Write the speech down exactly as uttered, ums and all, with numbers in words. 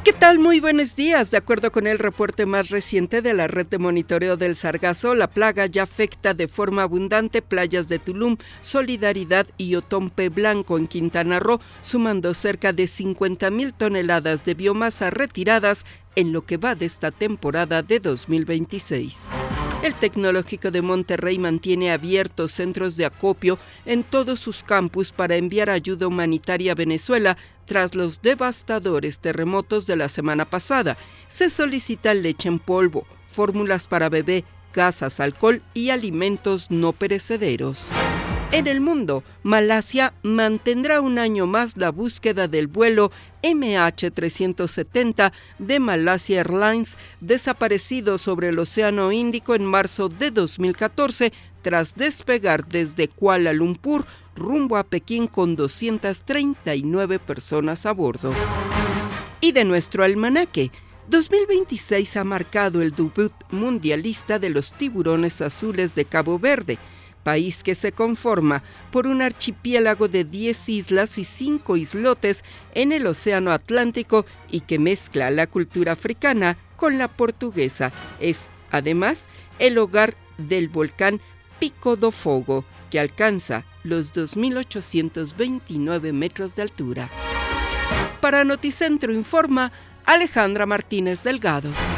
¿Qué tal? Muy buenos días. De acuerdo con el reporte más reciente de la red de monitoreo del sargazo, la plaga ya afecta de forma abundante playas de Tulum, Solidaridad y Otompe Blanco en Quintana Roo, sumando cerca de cincuenta mil toneladas de biomasa retiradas en lo que va de esta temporada de dos mil veintiséis. El Tecnológico de Monterrey mantiene abiertos centros de acopio en todos sus campus para enviar ayuda humanitaria a Venezuela tras los devastadores terremotos de la semana pasada. Se solicita leche en polvo, fórmulas para bebé, gasas, alcohol y alimentos no perecederos. En el mundo, Malasia mantendrá un año más la búsqueda del vuelo eme hache trescientos setenta de Malaysia Airlines, desaparecido sobre el Océano Índico en marzo de dos mil catorce, tras despegar desde Kuala Lumpur rumbo a Pekín con doscientas treinta y nueve personas a bordo. Y de nuestro almanaque, dos mil veintiséis ha marcado el debut mundialista de los tiburones azules de Cabo Verde, país que se conforma por un archipiélago de diez islas y cinco islotes en el Océano Atlántico y que mezcla la cultura africana con la portuguesa. Es, además, el hogar del volcán Pico do Fogo, que alcanza los dos mil ochocientos veintinueve metros de altura. Para Noticentro informa Alejandra Martínez Delgado.